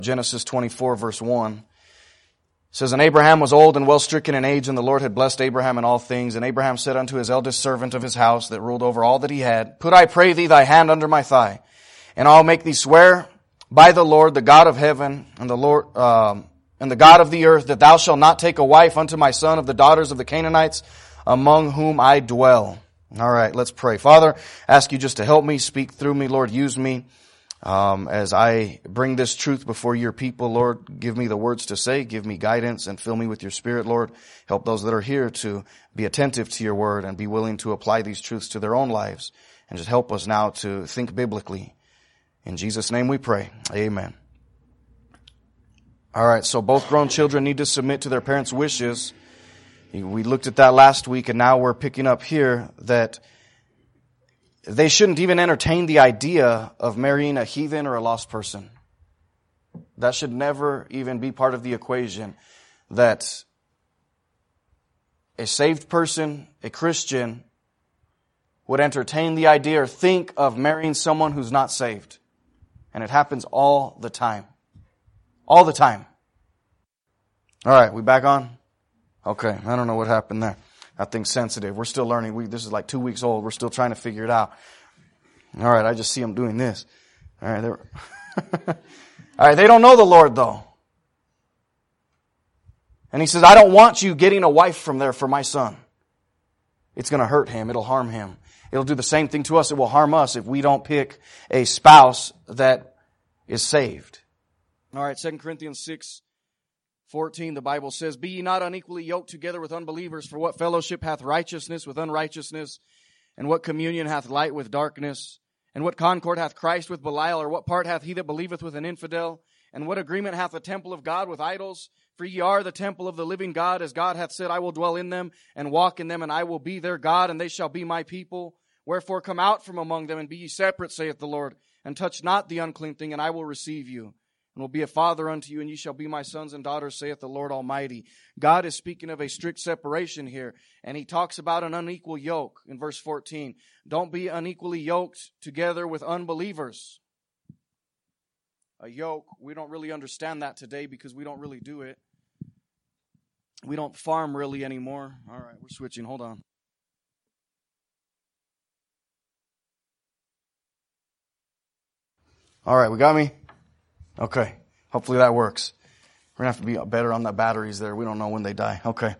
Genesis 24, verse 1. It says, And Abraham was old and well stricken in age, and the Lord had blessed Abraham in all things. And Abraham said unto his eldest servant of his house that ruled over all that he had, Put, I pray thee, thy hand under my thigh, and I'll make thee swear by the Lord, the God of heaven, and the Lord, and the God of the earth, that thou shalt not take a wife unto my son of the daughters of the Canaanites, among whom I dwell. All right, let's pray. Father, ask you just to help me, speak through me, Lord, use me. As I bring this truth before your people, Lord, give me the words to say, give me guidance, and fill me with your Spirit, Lord. Help those that are here to be attentive to your word and be willing to apply these truths to their own lives. And just help us now to think biblically. In Jesus' name we pray. Amen. All right, so both grown children need to submit to their parents' wishes. We looked at that last week, and now we're picking up here that they shouldn't even entertain the idea of marrying a heathen or a lost person. That should never even be part of the equation. That a saved person, a Christian, would entertain the idea or think of marrying someone who's not saved. And it happens all the time. All the time. All right, we back on? Okay, I don't know what happened there. That thing's sensitive. We're still learning. This is like 2 weeks old. We're still trying to figure it out. All right, I just see them doing this. All right, all right, they don't know the Lord though. And he says, I don't want you getting a wife from there for my son. It's going to hurt him. It'll harm him. It'll do the same thing to us. It will harm us if we don't pick a spouse that is saved. All right, 2 Corinthians 6:14, the Bible says, Be ye not unequally yoked together with unbelievers, for what fellowship hath righteousness with unrighteousness, and what communion hath light with darkness? And what concord hath Christ with Belial, or what part hath he that believeth with an infidel? And what agreement hath the temple of God with idols? For ye are the temple of the living God, as God hath said, I will dwell in them, and walk in them, and I will be their God, and they shall be my people. Wherefore come out from among them, and be ye separate, saith the Lord, and touch not the unclean thing, and I will receive you. And will be a father unto you, and ye shall be my sons and daughters, saith the Lord Almighty. God is speaking of a strict separation here, and he talks about an unequal yoke in verse 14. Don't be unequally yoked together with unbelievers. A yoke, we don't really understand that today because we don't really do it. We don't farm really anymore. All right, we're switching. Hold on. All right, we got me? Okay, hopefully that works. We're going to have to be better on the batteries there. We don't know when they die. Okay.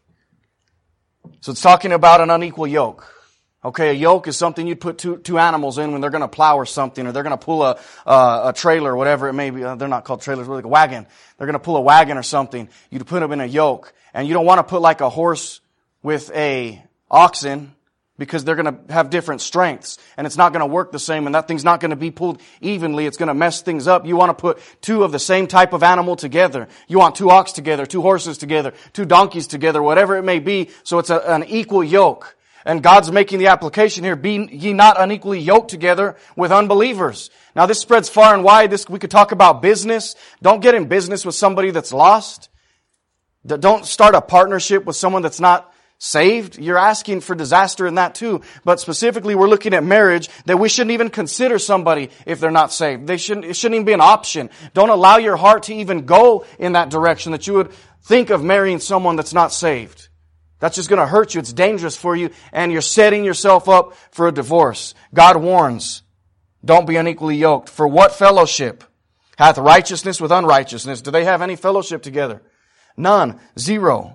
So it's talking about an unequal yoke. Okay, a yoke is something you'd put two animals in when they're going to plow or something, or they're going to pull a trailer, whatever it may be. They're not called trailers, like a wagon. They're going to pull a wagon or something. You'd put them in a yoke. And you don't want to put like a horse with a oxen, because they're going to have different strengths, and it's not going to work the same, and that thing's not going to be pulled evenly. It's going to mess things up. You want to put two of the same type of animal together. You want 2 ox together, 2 horses together, 2 donkeys together, whatever it may be, so it's an equal yoke. And God's making the application here, be ye not unequally yoked together with unbelievers. Now this spreads far and wide. We could talk about business. Don't get in business with somebody that's lost. Don't start a partnership with someone that's not saved. You're asking for disaster in that too. But specifically, we're looking at marriage, that we shouldn't even consider somebody if they're not saved. It shouldn't even be an option. Don't allow your heart to even go in that direction, that you would think of marrying someone that's not saved. That's just going to hurt you. It's dangerous for you, and you're setting yourself up for a divorce. God warns, don't be unequally yoked. For what fellowship hath righteousness with unrighteousness? Do they have any fellowship together? None. 0.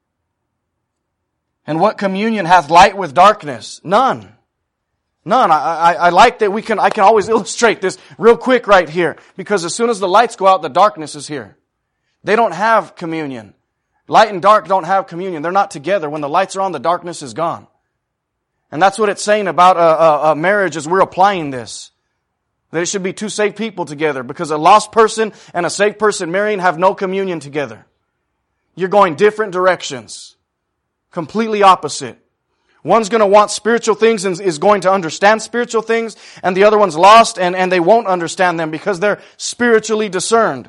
And what communion hath light with darkness? None. None. I like that I can always illustrate this real quick right here. Because as soon as the lights go out, the darkness is here. They don't have communion. Light and dark don't have communion. They're not together. When the lights are on, the darkness is gone. And that's what it's saying about a marriage as we're applying this. That it should be 2 saved people together. Because a lost person and a saved person marrying have no communion together. You're going different directions. Completely opposite. One's going to want spiritual things and is going to understand spiritual things, and the other one's lost and they won't understand them because they're spiritually discerned.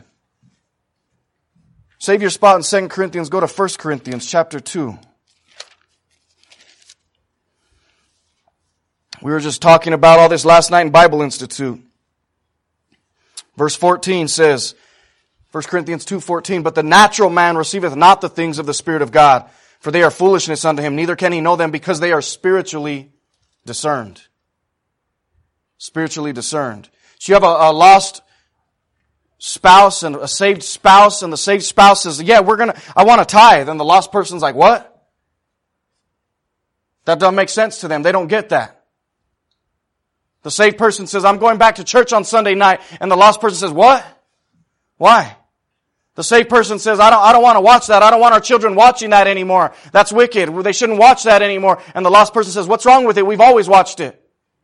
Save your spot in 2 Corinthians. Go to 1 Corinthians chapter 2. We were just talking about all this last night in Bible Institute. Verse 14 says, 1 Corinthians 2:14, but the natural man receiveth not the things of the Spirit of God, for they are foolishness unto him, neither can he know them because they are spiritually discerned. Spiritually discerned. So you have a lost spouse and a saved spouse, and the saved spouse says, yeah, I want to tithe. And the lost person's like, what? That doesn't make sense to them. They don't get that. The saved person says, I'm going back to church on Sunday night. And the lost person says, what? Why? The saved person says, I don't want to watch that. I don't want our children watching that anymore. That's wicked. They shouldn't watch that anymore. And the lost person says, what's wrong with it? We've always watched it.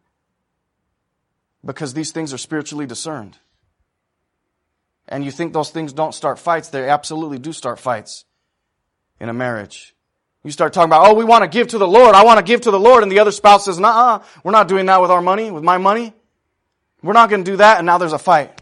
Because these things are spiritually discerned. And you think those things don't start fights. They absolutely do start fights in a marriage. You start talking about, we want to give to the Lord. I want to give to the Lord. And the other spouse says, nuh-uh, we're not doing that with our money, with my money. We're not going to do that. And now there's a fight.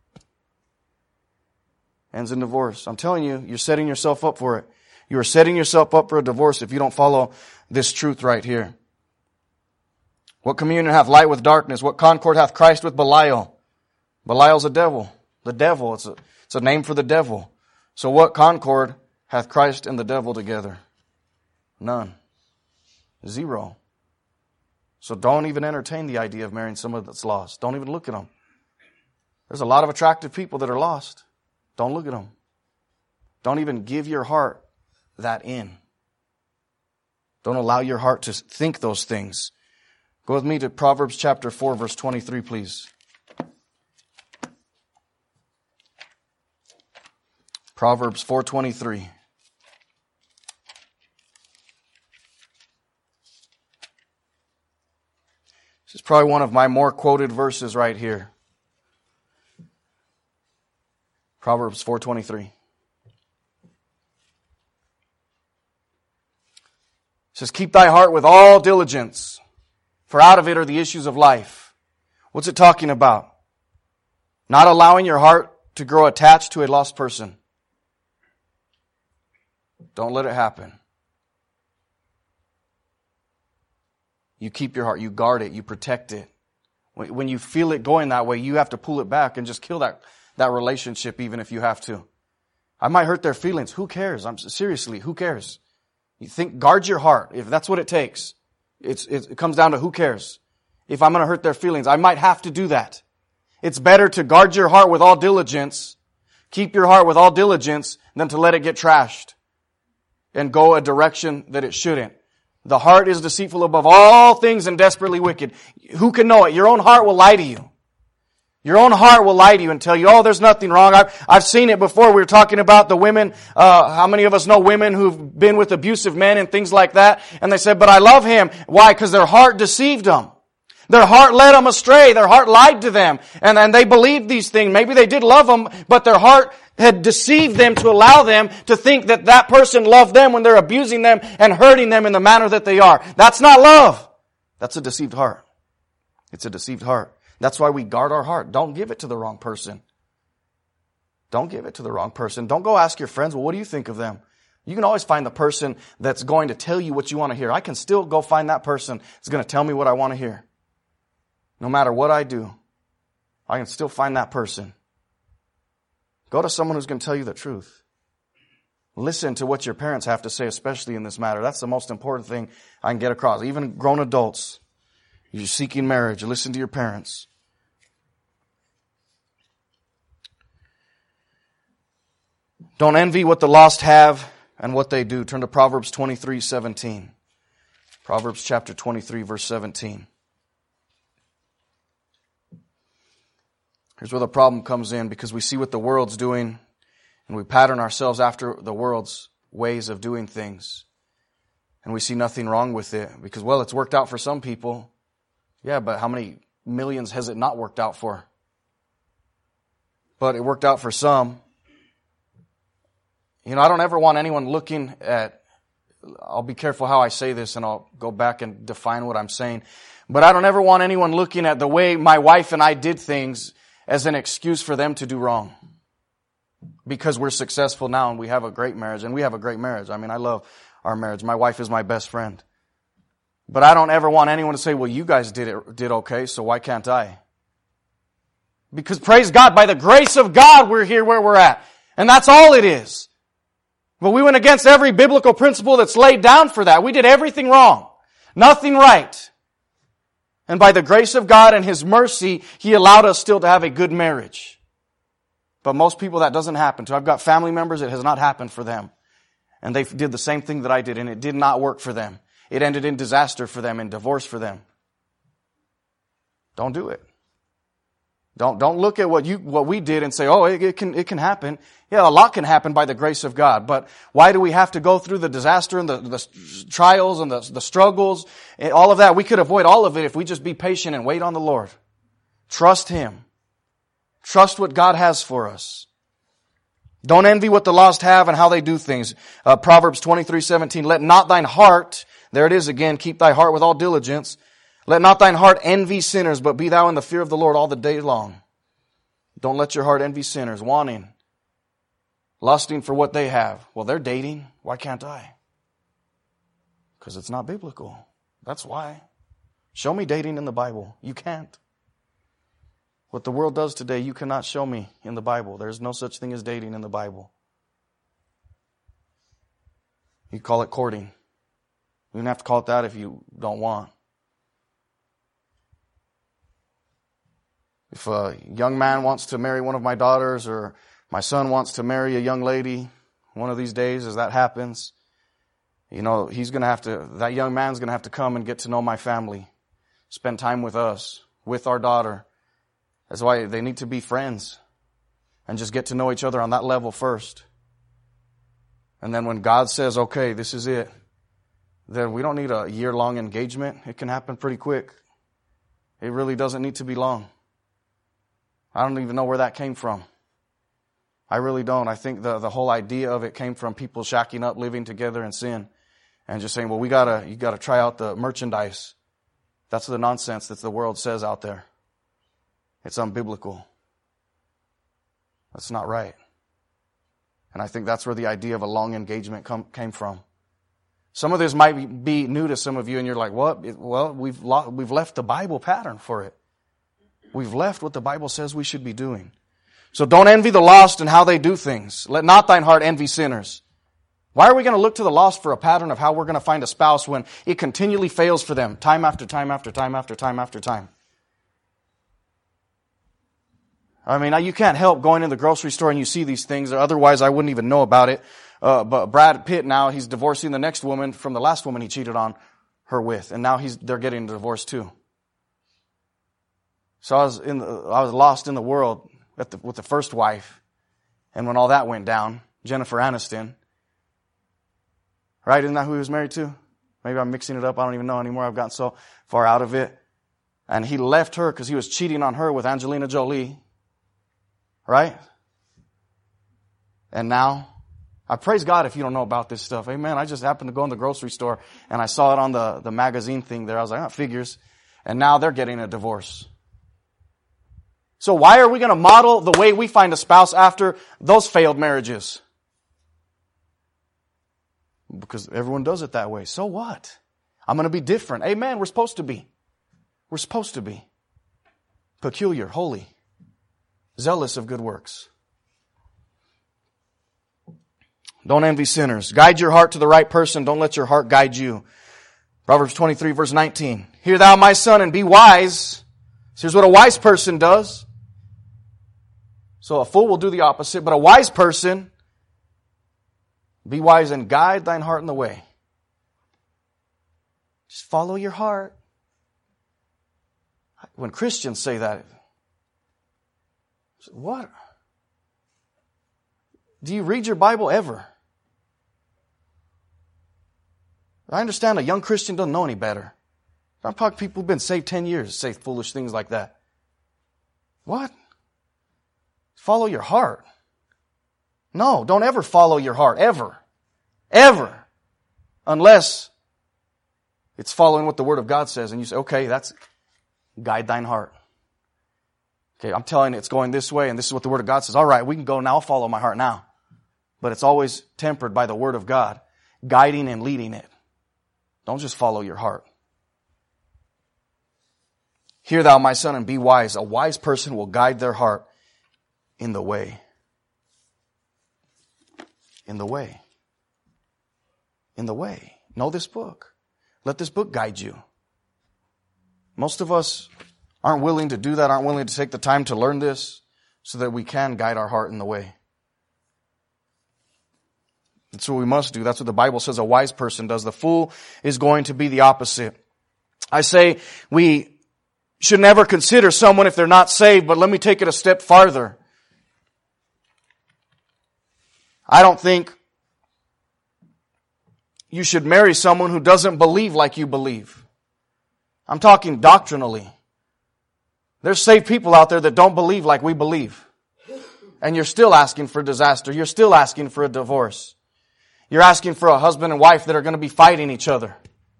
Ends in divorce. I'm telling you, you're setting yourself up for it. You are setting yourself up for a divorce if you don't follow this truth right here. What communion hath light with darkness? What concord hath Christ with Belial? Belial's a devil. The devil. It's a name for the devil. So what concord hath Christ and the devil together? None. Zero. So don't even entertain the idea of marrying someone that's lost. Don't even look at them. There's a lot of attractive people that are lost. Don't look at them. Don't even give your heart that in. Don't allow your heart to think those things. Go with me to Proverbs chapter 4, verse 23, please. Proverbs 4:23. This is probably one of my more quoted verses right here. Proverbs 4:23. It says, keep thy heart with all diligence, for out of it are the issues of life. What's it talking about? Not allowing your heart to grow attached to a lost person. Don't let it happen. You keep your heart, you guard it, you protect it. When you feel it going that way, you have to pull it back and just kill that relationship even if you have to. I might hurt their feelings. Who cares? Seriously, who cares? You think, guard your heart. If that's what it takes. It comes down to who cares. If I'm going to hurt their feelings, I might have to do that. It's better to guard your heart with all diligence, keep your heart with all diligence, than to let it get trashed and go a direction that it shouldn't. The heart is deceitful above all things and desperately wicked. Who can know it? Your own heart will lie to you. Your own heart will lie to you and tell you, there's nothing wrong. I've seen it before. We were talking about the women. How many of us know women who've been with abusive men and things like that? And they said, but I love him. Why? Because their heart deceived them. Their heart led them astray. Their heart lied to them. And they believed these things. Maybe they did love them, but their heart had deceived them to allow them to think that person loved them when they're abusing them and hurting them in the manner that they are. That's not love. That's a deceived heart. It's a deceived heart. That's why we guard our heart. Don't give it to the wrong person. Don't give it to the wrong person. Don't go ask your friends, well, what do you think of them? You can always find the person that's going to tell you what you want to hear. I can still go find that person that's going to tell me what I want to hear. No matter what I do, I can still find that person. Go to someone who's going to tell you the truth. Listen to what your parents have to say, especially in this matter. That's the most important thing I can get across. Even grown adults, you're seeking marriage, listen to your parents. Don't envy what the lost have and what they do. Turn to Proverbs 23:17. Proverbs chapter 23, verse 17. Here's where the problem comes in, because we see what the world's doing and we pattern ourselves after the world's ways of doing things. And we see nothing wrong with it because, well, it's worked out for some people. Yeah, but how many millions has it not worked out for? But it worked out for some. You know, I don't ever want anyone looking at, I'll be careful how I say this and I'll go back and define what I'm saying. But I don't ever want anyone looking at the way my wife and I did things as an excuse for them to do wrong. Because we're successful now and we have a great marriage. And we have a great marriage. I mean, I love our marriage. My wife is my best friend. But I don't ever want anyone to say, well, you guys did okay, so why can't I? Because praise God, by the grace of God, we're here where we're at. And that's all it is. But we went against every biblical principle that's laid down for that. We did everything wrong. Nothing right. And by the grace of God and His mercy, He allowed us still to have a good marriage. But most people that doesn't happen to. I've got family members, it has not happened for them. And they did the same thing that I did, and it did not work for them. It ended in disaster for them and divorce for them. Don't do it. Don't look at what we did and say, oh, it can happen. Yeah, a lot can happen by the grace of God. But why do we have to go through the disaster and the trials and the struggles and all of that? We could avoid all of it if we just be patient and wait on the Lord. Trust Him. Trust what God has for us. Don't envy what the lost have and how they do things. Proverbs 23:17, let not thine heart, there it is again, keep thy heart with all diligence. Let not thine heart envy sinners, but be thou in the fear of the Lord all the day long. Don't let your heart envy sinners, wanting, lusting for what they have. Well, they're dating. Why can't I? Because it's not biblical. That's why. Show me dating in the Bible. You can't. What the world does today, you cannot show me in the Bible. There's no such thing as dating in the Bible. You call it courting. You don't have to call it that if you don't want. If a young man wants to marry one of my daughters, or my son wants to marry a young lady, one of these days as that happens, that young man's going to have to come and get to know my family, spend time with us, with our daughter. That's why they need to be friends and just get to know each other on that level first. And then when God says, okay, this is it, then we don't need a year-long engagement. It can happen pretty quick. It really doesn't need to be long. I don't even know where that came from. I really don't. I think the whole idea of it came from people shacking up, living together in sin, and just saying, well, you gotta try out the merchandise. That's the nonsense that the world says out there. It's unbiblical. That's not right. And I think that's where the idea of a long engagement came from. Some of this might be new to some of you, and you're like, what? Well, we've left the Bible pattern for it. We've left what the Bible says we should be doing. So don't envy the lost and how they do things. Let not thine heart envy sinners. Why are we going to look to the lost for a pattern of how we're going to find a spouse when it continually fails for them, time after time after time after time after time? I mean, you can't help going in the grocery store and you see these things, or otherwise I wouldn't even know about it. But Brad Pitt now, he's divorcing the next woman from the last woman he cheated on her with, and now they're getting a divorce too. So I was lost in the world with the first wife, and when all that went down, Jennifer Aniston, right? Isn't that who he was married to? Maybe I'm mixing it up. I don't even know anymore. I've gotten so far out of it. And he left her because he was cheating on her with Angelina Jolie. Right? And now, I praise God if you don't know about this stuff. Amen. I just happened to go in the grocery store and I saw it on the magazine thing there. I was like, figures. And now they're getting a divorce. So why are we going to model the way we find a spouse after those failed marriages? Because everyone does it that way. So what? I'm going to be different. Amen. We're supposed to be. We're supposed to be. Peculiar, holy, zealous of good works. Don't envy sinners. Guide your heart to the right person. Don't let your heart guide you. Proverbs 23 verse 19. Hear thou my son and be wise. So here's what a wise person does. So a fool will do the opposite, but a wise person, be wise and guide thine heart in the way. Just follow your heart. When Christians say that, what? Do you read your Bible ever? I understand a young Christian doesn't know any better. I'm talking people who've been saved 10 years say foolish things like that. What? Follow your heart. No, don't ever follow your heart. Ever. Ever. Unless it's following what the Word of God says and you say, okay, that's guide thine heart. Okay, I'm telling you it's going this way and this is what the Word of God says. All right, we can go now. I'll follow my heart now. But it's always tempered by the Word of God, guiding and leading it. Don't just follow your heart. Hear thou, my son, and be wise. A wise person will guide their heart in the way. in the way. In the way. Know this book. Let this book guide you. Most of us aren't willing to do that, aren't willing to take the time to learn this so that we can guide our heart in the way. That's what we must do. That's what the Bible says a wise person does. The fool is going to be the opposite. I say we should never consider someone if they're not saved, but let me take it a step farther. I don't think you should marry someone who doesn't believe like you believe. I'm talking doctrinally. There's saved people out there that don't believe like we believe. And you're still asking for disaster. You're still asking for a divorce. You're asking for a husband and wife that are going to be fighting each other.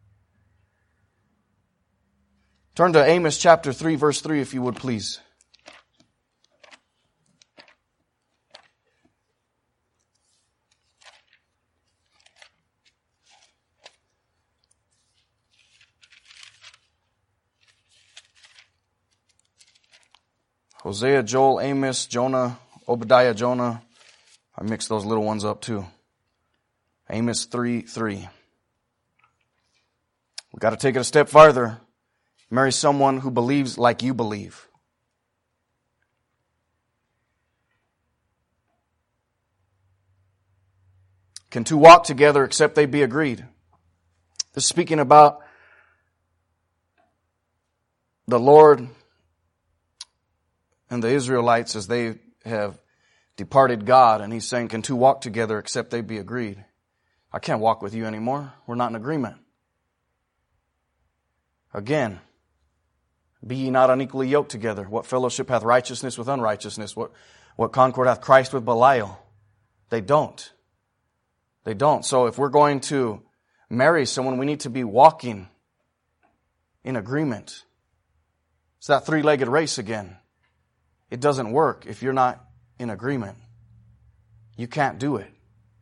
Turn to Amos chapter 3, verse 3, if you would please. Hosea, Joel, Amos, Jonah, Obadiah, Jonah. I mixed those little ones up too. Amos 3:3. We've got to take it a step farther. Marry someone who believes like you believe. Can two walk together except they be agreed? This is speaking about the Lord and the Israelites as they have departed God, and He's saying, can two walk together except they be agreed? I can't walk with you anymore. We're not in agreement. Again, be ye not unequally yoked together. What fellowship hath righteousness with unrighteousness? What concord hath Christ with Belial? They don't. They don't. So if we're going to marry someone, we need to be walking in agreement. It's that three-legged race again. It doesn't work if you're not in agreement. You can't do it.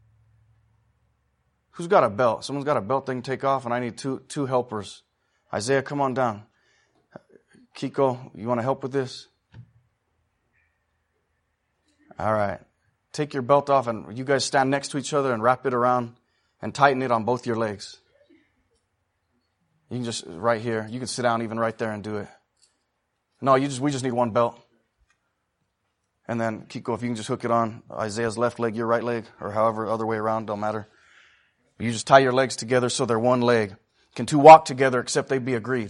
Who's got a belt? Someone's got a belt they can take off, and I need two helpers. Isaiah, come on down. Kiko, you want to help with this? All right. Take your belt off, and you guys stand next to each other and wrap it around and tighten it on both your legs. You can just, right here, you can sit down even right there and do it. No, we just need one belt. And then, Kiko, if you can just hook it on Isaiah's left leg, your right leg, or however, other way around, don't matter. You just tie your legs together so they're one leg. Can two walk together except they be agreed?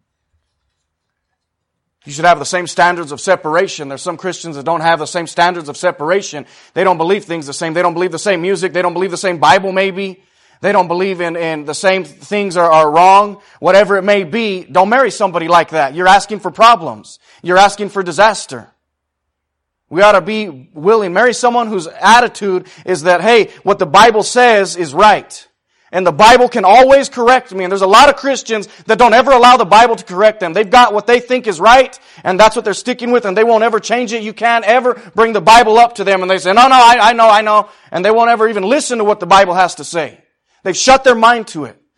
You should have the same standards of separation. There's some Christians that don't have the same standards of separation. They don't believe things the same. They don't believe the same music. They don't believe the same Bible maybe. They don't believe in the same things are wrong. Whatever it may be, don't marry somebody like that. You're asking for problems. You're asking for disaster. We ought to be willing. Marry someone whose attitude is that, hey, what the Bible says is right. And the Bible can always correct me. And there's a lot of Christians that don't ever allow the Bible to correct them. They've got what they think is right, and that's what they're sticking with, and they won't ever change it. You can't ever bring the Bible up to them, and they say, no, I know. And they won't ever even listen to what the Bible has to say. They've shut their mind to it.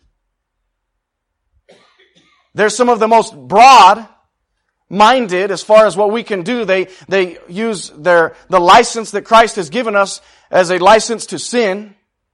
They're some of the most broad-minded as far as what we can do. They use the license that Christ has given us as a license to sin.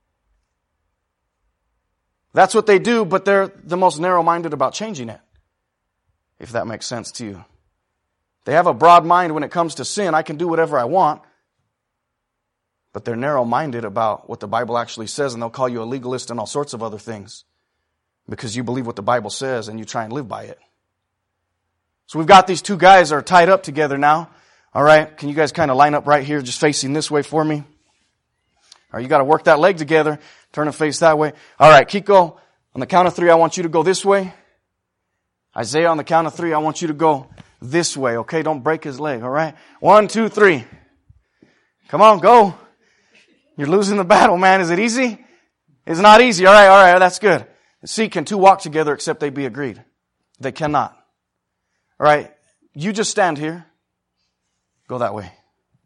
That's what they do, but they're the most narrow-minded about changing it, if that makes sense to you. They have a broad mind when it comes to sin. I can do whatever I want, but they're narrow-minded about what the Bible actually says, and they'll call you a legalist and all sorts of other things because you believe what the Bible says and you try and live by it. So we've got these two guys that are tied up together now. All right, can you guys kind of line up right here, just facing this way for me? All right, you got to work that leg together. Turn and face that way. All right, Kiko, on the count of 3, I want you to go this way. Isaiah, on the count of 3, I want you to go this way, okay? Don't break his leg, all right? 1, 2, 3. Come on, go. You're losing the battle, man. Is it easy? It's not easy. All right, that's good. See, can two walk together except they be agreed? They cannot. All right, you just stand here. Go that way.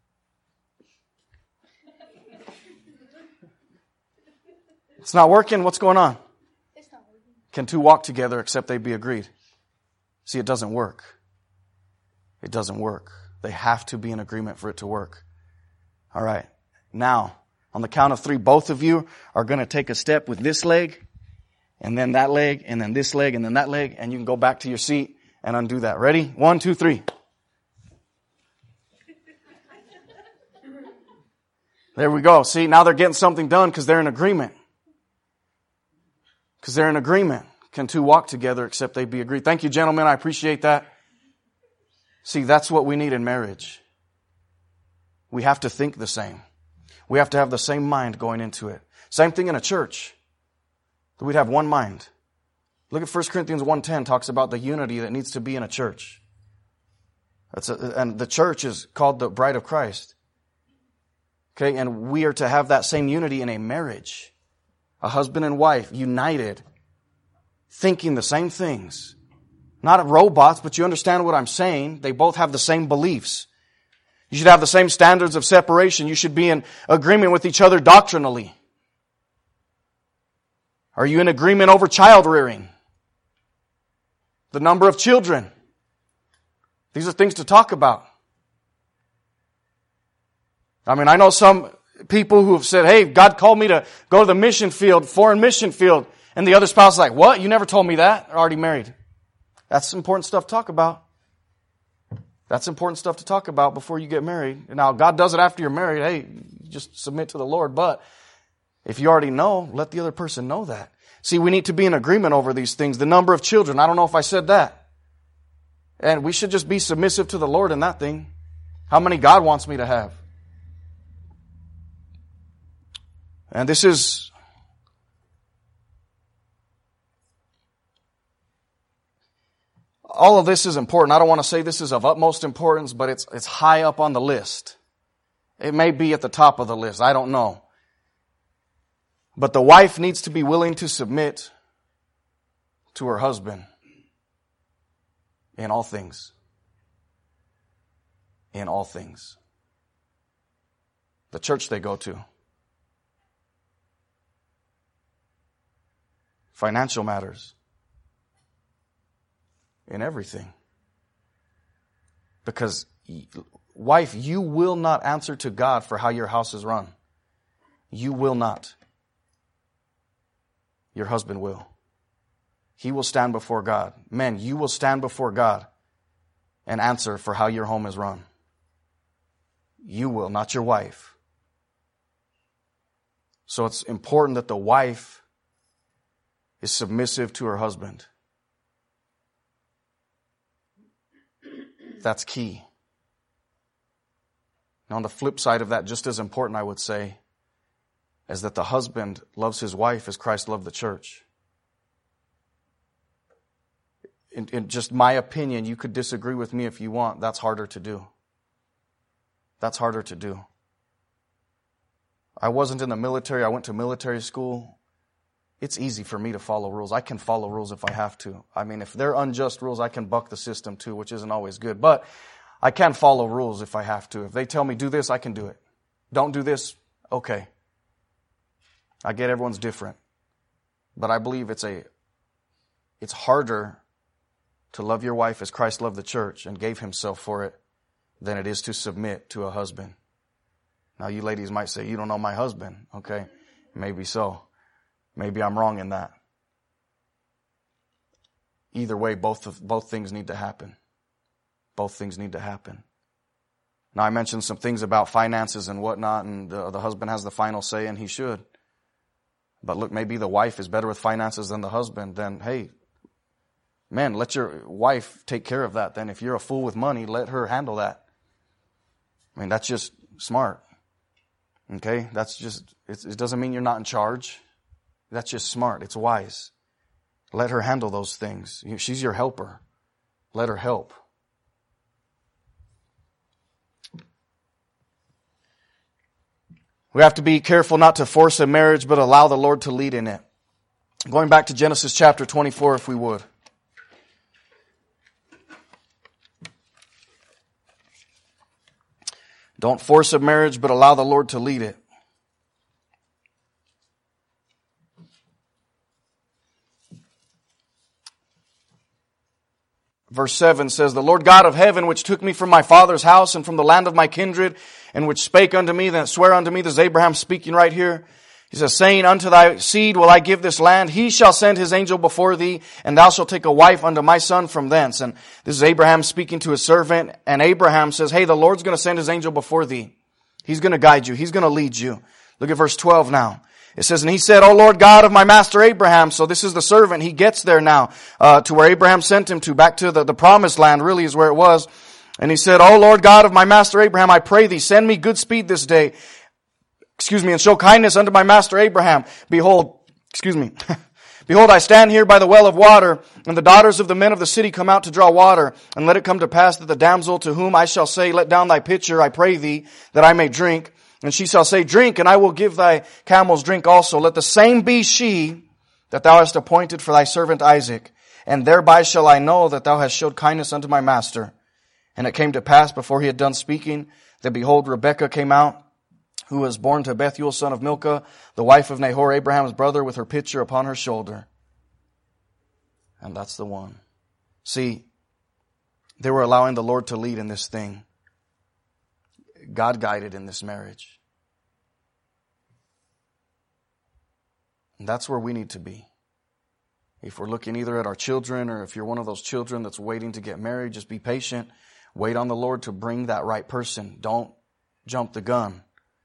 It's not working. What's going on? It's not working. Can two walk together except they be agreed? See, it doesn't work. It doesn't work. They have to be in agreement for it to work. All right. Now, On the count of 3, both of you are going to take a step with this leg, and then that leg, and then this leg, and then that leg, and you can go back to your seat and undo that. Ready? 1, 2, 3. There we go. See, now they're getting something done because they're in agreement. Because they're in agreement. Can two walk together except they be agreed? Thank you, gentlemen. I appreciate that. See, that's what we need in marriage. We have to think the same. We have to have the same mind going into it. Same thing in a church. We'd have one mind. Look at 1 Corinthians 1:10 talks about the unity that needs to be in a church. And the church is called the bride of Christ. Okay, and we are to have that same unity in a marriage. A husband and wife united, thinking the same things. Not robots, but you understand what I'm saying. They both have the same beliefs. You should have the same standards of separation. You should be in agreement with each other doctrinally. Are you in agreement over child rearing? The number of children. These are things to talk about. I mean, I know some people who have said, hey, God called me to go to the mission field, foreign mission field. And the other spouse is like, what? You never told me that. They're already married. That's important stuff to talk about. That's important stuff to talk about before you get married. Now, God does it after you're married. Hey, just submit to the Lord. But if you already know, let the other person know that. See, we need to be in agreement over these things. The number of children. I don't know if I said that. And we should just be submissive to the Lord in that thing. How many God wants me to have? And this is all of this is important. I don't want to say this is of utmost importance, but it's high up on the list. It may be at the top of the list. I don't know. But the wife needs to be willing to submit to her husband in all things. In all things. The church they go to. Financial matters. In everything. Because, wife, you will not answer to God for how your house is run. You will not. Your husband will. He will stand before God. Men, you will stand before God and answer for how your home is run. You will, not your wife. So it's important that the wife is submissive to her husband. That's key. Now, on the flip side of that, just as important, I would say, is that the husband loves his wife as Christ loved the church. In just my opinion, you could disagree with me if you want. That's harder to do. That's harder to do. I wasn't in the military. I went to military school. It's easy for me to follow rules. I can follow rules if I have to. I mean, if they're unjust rules, I can buck the system too, which isn't always good. But I can follow rules if I have to. If they tell me do this, I can do it. Don't do this, okay. I get everyone's different. But I believe it's harder to love your wife as Christ loved the church and gave himself for it than it is to submit to a husband. Now you ladies might say, you don't know my husband. Okay, maybe so. Maybe I'm wrong in that. Either way, both things need to happen. Both things need to happen. Now I mentioned some things about finances and whatnot, and the husband has the final say, and he should. But look, maybe the wife is better with finances than the husband. Then, hey, man, let your wife take care of that. Then if you're a fool with money, let her handle that. I mean, that's just smart. Okay? That's just, it doesn't mean you're not in charge. That's just smart. It's wise. Let her handle those things. She's your helper. Let her help. We have to be careful not to force a marriage, but allow the Lord to lead in it. Going back to Genesis chapter 24, if we would. Don't force a marriage, but allow the Lord to lead it. Verse 7 says, the Lord God of heaven, which took me from my father's house and from the land of my kindred, and which spake unto me, that swear unto me, this is Abraham speaking right here. He says, saying, unto thy seed will I give this land. He shall send his angel before thee, and thou shalt take a wife unto my son from thence. And this is Abraham speaking to his servant. And Abraham says, hey, the Lord's going to send his angel before thee. He's going to guide you. He's going to lead you. Look at verse 12 now. It says, and he said, O Lord God of my master Abraham. So this is the servant. He gets there now, to where Abraham sent him to, back to the promised land, really is where it was. And he said, O Lord God of my master Abraham, I pray thee, send me good speed this day. And show kindness unto my master Abraham. Behold, behold, I stand here by the well of water, and the daughters of the men of the city come out to draw water. And let it come to pass that the damsel to whom I shall say, let down thy pitcher, I pray thee, that I may drink. And she shall say, drink, and I will give thy camels drink also. Let the same be she that thou hast appointed for thy servant Isaac. And thereby shall I know that thou hast showed kindness unto my master. And it came to pass, before he had done speaking, that behold, Rebekah came out, who was born to Bethuel, son of Milcah, the wife of Nahor, Abraham's brother, with her pitcher upon her shoulder. And that's the one. See, they were allowing the Lord to lead in this thing. God guided in this marriage. And that's where we need to be. If we're looking either at our children, or if you're one of those children that's waiting to get married, just be patient. Wait on the Lord to bring that right person. Don't jump the gun.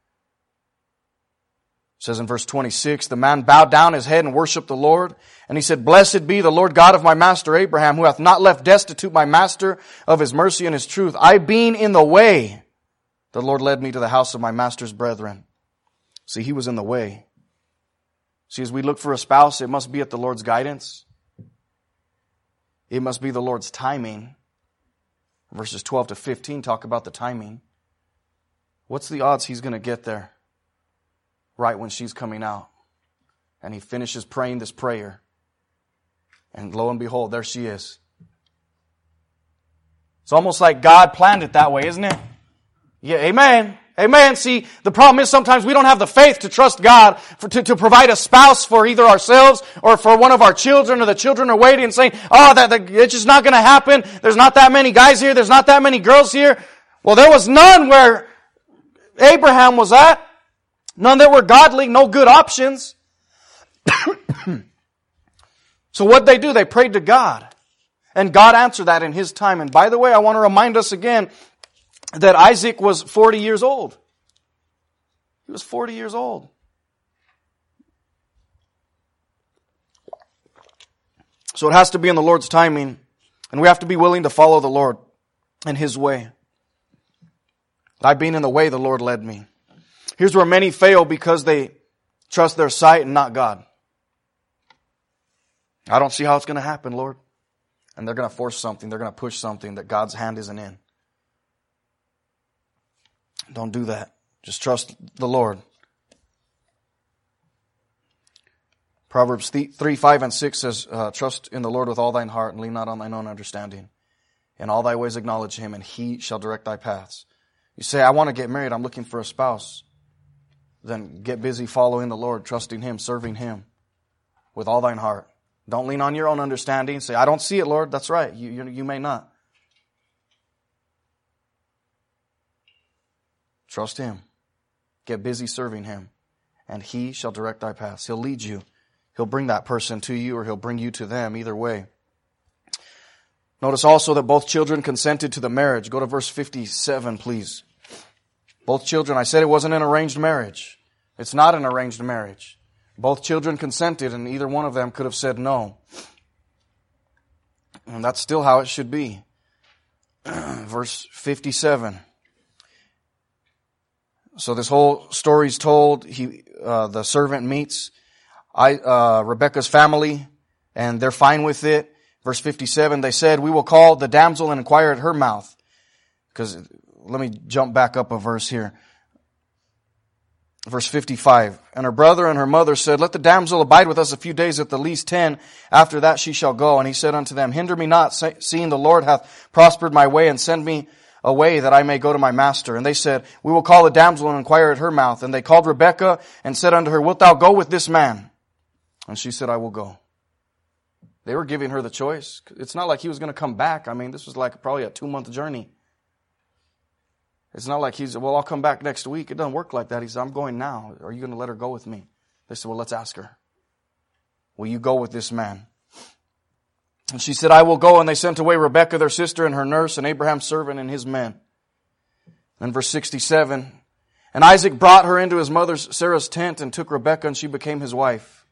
It says in verse 26, the man bowed down his head and worshiped the Lord. And he said, blessed be the Lord God of my master Abraham, who hath not left destitute my master of his mercy and his truth. I being in the way, the Lord led me to the house of my master's brethren. See, he was in the way. See, as we look for a spouse, it must be at the Lord's guidance. It must be the Lord's timing. Verses 12 to 15 talk about the timing. What's the odds he's going to get there right when she's coming out? And he finishes praying this prayer. And lo and behold, there she is. It's almost like God planned it that way, isn't it? Yeah, amen. Amen. See, the problem is sometimes we don't have the faith to trust God to provide a spouse for either ourselves or for one of our children, or the children are waiting and saying, it's just not going to happen. There's not that many guys here. There's not that many girls here. Well, there was none where Abraham was at. None that were godly, no good options. So what they do, they prayed to God. And God answered that in His time. And by the way, I want to remind us again that Isaac was 40 years old. He was 40 years old. So it has to be in the Lord's timing. And we have to be willing to follow the Lord in His way. I being in the way, the Lord led me. Here's where many fail because they trust their sight and not God. I don't see how it's going to happen, Lord. And they're going to force something. They're going to push something that God's hand isn't in. Don't do that. Just trust the Lord. Proverbs 3, 5, and 6 says, trust in the Lord with all thine heart and lean not on thine own understanding. In all thy ways acknowledge Him, and He shall direct thy paths. You say, I want to get married. I'm looking for a spouse. Then get busy following the Lord, trusting Him, serving Him with all thine heart. Don't lean on your own understanding. Say, I don't see it, Lord. That's right. You may not. Trust Him. Get busy serving Him. And He shall direct thy paths. He'll lead you. He'll bring that person to you, or He'll bring you to them. Either way. Notice also that both children consented to the marriage. Go to verse 57, please. Both children, I said it wasn't an arranged marriage. It's not an arranged marriage. Both children consented, and either one of them could have said no. And that's still how it should be. Verse 57. So this whole story's told. The servant meets Rebekah's family, and they're fine with it. Verse 57, they said, we will call the damsel and inquire at her mouth. Because, let me jump back up a verse here. Verse 55, and her brother and her mother said, let the damsel abide with us a few days, at the least 10. After that she shall go. And he said unto them, hinder me not, seeing the Lord hath prospered my way, and send me away that I may go to my master. And they said, we will call the damsel and inquire at her mouth. And they called Rebekah and said unto her, wilt thou go with this man? And she said, I will go. They were giving her the choice. It's not like he was going to come back. I mean, this was like probably a 2-month journey. It's not like he's, well, I'll come back next week. It doesn't work like that. He said, I'm going now. Are you going to let her go with me? They said, well, let's ask her. Will you go with this man? And she said, I will go. And they sent away Rebekah, their sister, and her nurse, and Abraham's servant and his men. And verse 67, and Isaac brought her into his mother Sarah's tent and took Rebekah, and she became his wife.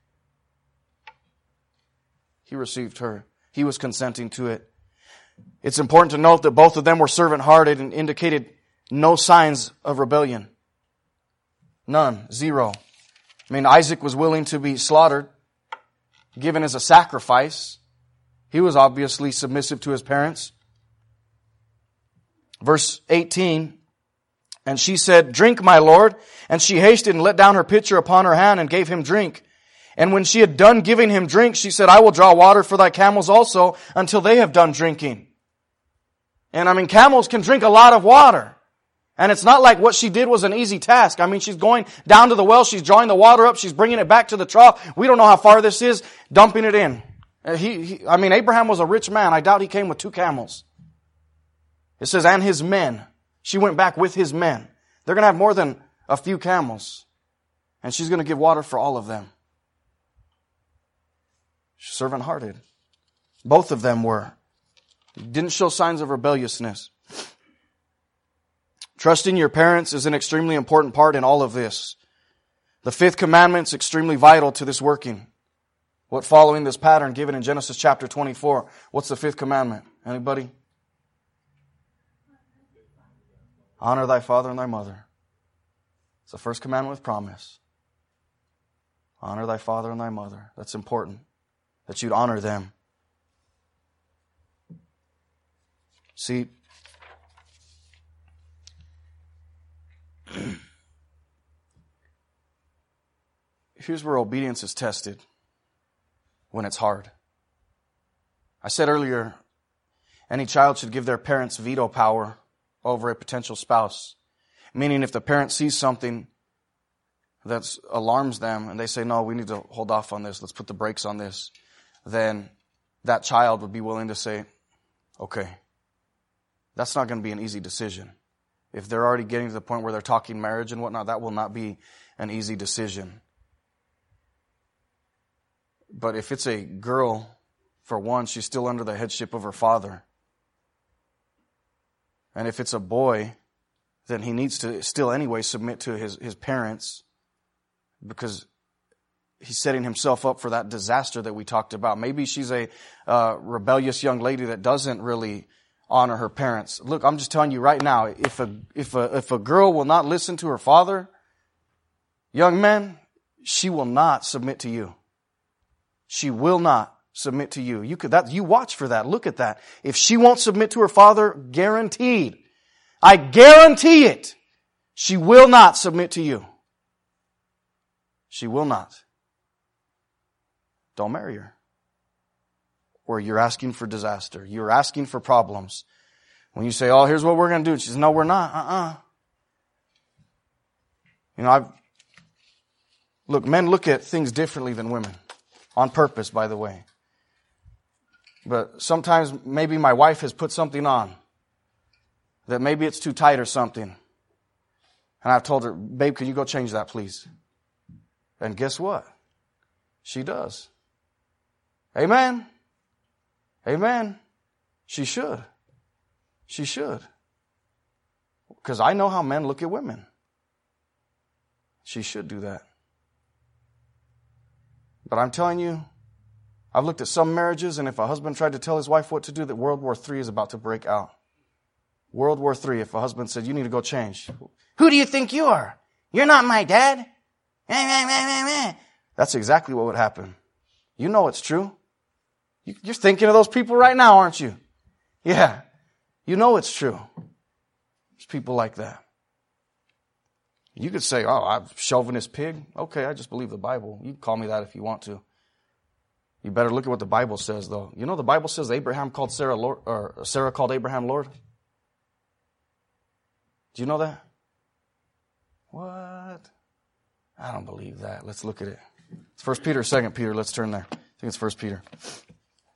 He received her. He was consenting to it. It's important to note that both of them were servant-hearted and indicated no signs of rebellion. None. Zero. I mean, Isaac was willing to be slaughtered, given as a sacrifice. He was obviously submissive to his parents. Verse 18, and she said, drink, my lord. And she hasted and let down her pitcher upon her hand and gave him drink. And when she had done giving him drink, she said, I will draw water for thy camels also until they have done drinking. And I mean, camels can drink a lot of water. And it's not like what she did was an easy task. I mean, she's going down to the well, she's drawing the water up, she's bringing it back to the trough. We don't know how far this is, dumping it in. Abraham was a rich man. I doubt he came with 2 camels. It says, and his men. She went back with his men. They're going to have more than a few camels. And she's going to give water for all of them. She's servant-hearted. Both of them were. Didn't show signs of rebelliousness. Trusting your parents is an extremely important part in all of this. The 5th commandment is extremely vital to this working. What following this pattern given in Genesis chapter 24? What's the 5th commandment? Anybody? Honor thy father and thy mother. It's the first commandment with promise. Honor thy father and thy mother. That's important. That you'd honor them. See, here's where obedience is tested. When it's hard. I said earlier, any child should give their parents veto power over a potential spouse. Meaning if the parent sees something that alarms them and they say, no, we need to hold off on this, let's put the brakes on this, then that child would be willing to say, okay, that's not going to be an easy decision. If they're already getting to the point where they're talking marriage and whatnot, that will not be an easy decision. But if it's a girl, for one, she's still under the headship of her father. And if it's a boy, then he needs to still anyway submit to his parents because he's setting himself up for that disaster that we talked about. Maybe she's a rebellious young lady that doesn't really honor her parents. Look, I'm just telling you right now, if a girl will not listen to her father, young men, she will not submit to you. She will not submit to you. You watch for that. Look at that. If she won't submit to her father, guaranteed. I guarantee it. She will not submit to you. She will not. Don't marry her. Or you're asking for disaster. You're asking for problems. When you say, oh, here's what we're going to do. She says, no, we're not. Look, men look at things differently than women. On purpose, by the way. But sometimes maybe my wife has put something on that maybe it's too tight or something. And I've told her, babe, can you go change that, please? And guess what? She does. Amen? Amen? She should. She should. Because I know how men look at women. She should do that. But I'm telling you, I've looked at some marriages, and if a husband tried to tell his wife what to do, that World War III is about to break out. World War III, if a husband said, you need to go change. Who do you think you are? You're not my dad. That's exactly what would happen. You know it's true. You're thinking of those people right now, aren't you? Yeah. You know it's true. There's people like that. You could say, oh, I'm chauvinist pig. Okay, I just believe the Bible. You can call me that if you want to. You better look at what the Bible says, though. You know the Bible says Abraham called Sarah Lord, or Sarah called Abraham Lord? Do you know that? What? I don't believe that. Let's look at it. It's 1 Peter, 2 Peter. Let's turn there. I think it's 1 Peter.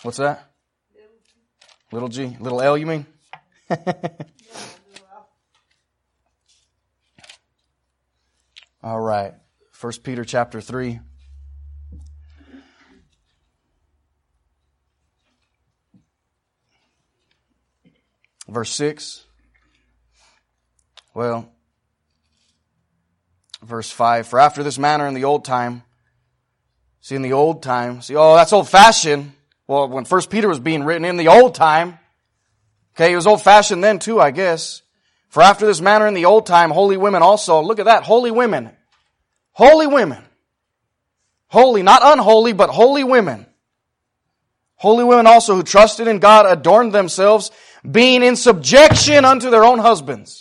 What's that? Little G. Little L, you mean? All right. 1 Peter chapter 3. Verse 6. Well, verse 5. For after this manner in the old time, oh, that's old fashioned. Well, when 1 Peter was being written in the old time, okay, it was old fashioned then too, I guess. For after this manner in the old time, holy women also, look at that, holy women. Holy women. Holy, not unholy, but holy women. Holy women also who trusted in God adorned themselves, being in subjection unto their own husbands.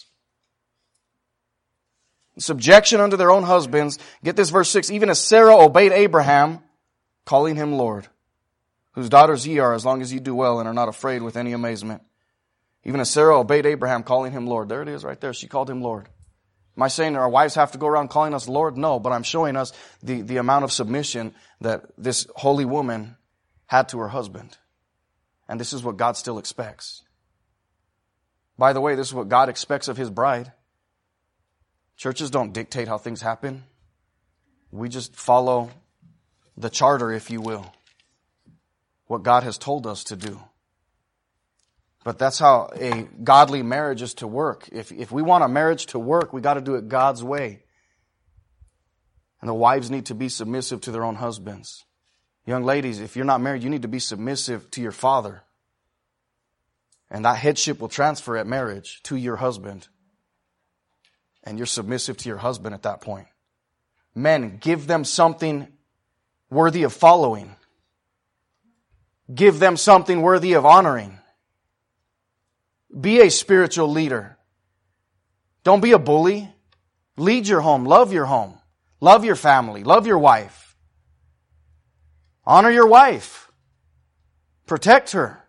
Subjection unto their own husbands. Get this, verse 6. Even as Sarah obeyed Abraham, calling him Lord, whose daughters ye are, as long as ye do well and are not afraid with any amazement. Even as Sarah obeyed Abraham, calling him Lord. There it is right there. She called him Lord. Am I saying that our wives have to go around calling us Lord? No, but I'm showing us the amount of submission that this holy woman had to her husband. And this is what God still expects. By the way, this is what God expects of His bride. Churches don't dictate how things happen. We just follow the charter, if you will. What God has told us to do. But that's how a godly marriage is to work. If we want a marriage to work, we got to do it God's way. And the wives need to be submissive to their own husbands. Young ladies, if you're not married, you need to be submissive to your father. And that headship will transfer at marriage to your husband. And you're submissive to your husband at that point. Men, give them something worthy of following. Give them something worthy of honoring. Be a spiritual leader. Don't be a bully. Lead your home. Love your home. Love your family. Love your wife. Honor your wife. Protect her.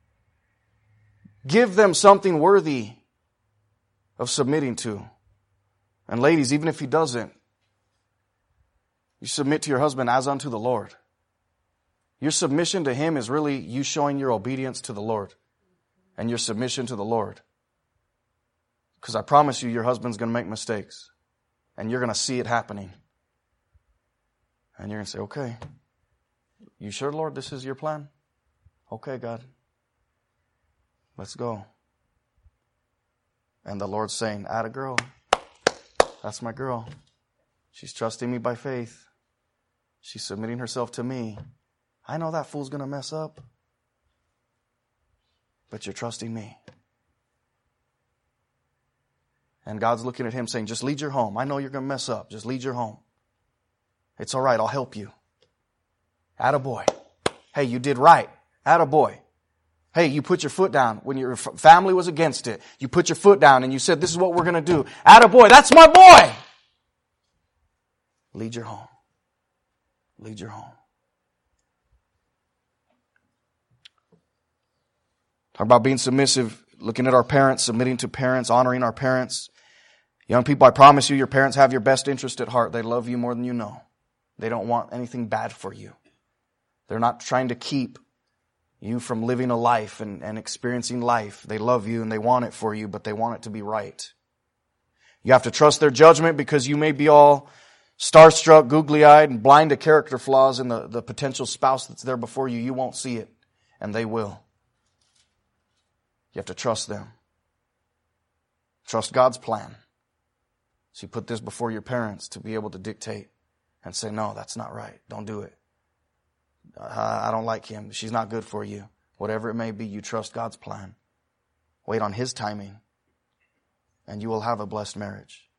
Give them something worthy of submitting to. And ladies, even if he doesn't, you submit to your husband as unto the Lord. Your submission to him is really you showing your obedience to the Lord and your submission to the Lord. Because I promise you, your husband's going to make mistakes and you're going to see it happening. And you're going to say, okay, you sure, Lord, this is your plan? Okay, God, let's go. And the Lord's saying, atta girl, that's my girl. She's trusting me by faith. She's submitting herself to me. I know that fool's going to mess up. But you're trusting me. And God's looking at him saying, just lead your home. I know you're going to mess up. Just lead your home. It's all right. I'll help you. Attaboy. Hey, you did right. Attaboy. Hey, you put your foot down when your family was against it. You put your foot down and you said, this is what we're going to do. Attaboy. That's my boy. Lead your home. Lead your home. Talk about being submissive, looking at our parents, submitting to parents, honoring our parents. Young people, I promise you, your parents have your best interest at heart. They love you more than you know. They don't want anything bad for you. They're not trying to keep you from living a life and experiencing life. They love you and they want it for you, but they want it to be right. You have to trust their judgment because you may be all starstruck, googly-eyed, and blind to character flaws in the potential spouse that's there before you. You won't see it, and they will. You have to trust them. Trust God's plan. So you put this before your parents to be able to dictate and say, no, that's not right. Don't do it. I don't like him. She's not good for you. Whatever it may be, you trust God's plan. Wait on His timing, and you will have a blessed marriage.